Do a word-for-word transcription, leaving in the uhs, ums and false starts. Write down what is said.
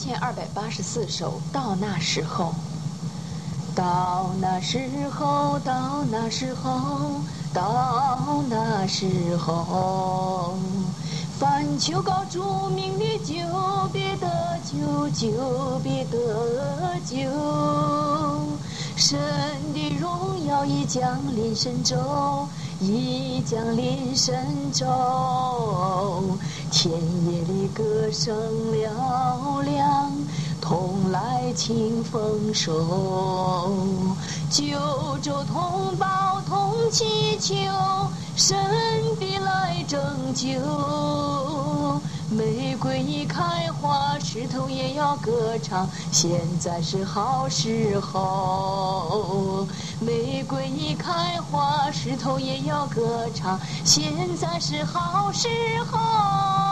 千二百八十四首，到那时候，到那时候，到那时候，到那时候，凡求告主名的，就必得救，就必得救。神的荣耀已降临神州，已降临神州，田野里歌声嘹亮，同来庆丰收。九州同胞同祈求，神必来拯救。玫瑰已开花，石头也要歌唱，现在是好时候。玫瑰已开花，石头也要歌唱，现在是好时候。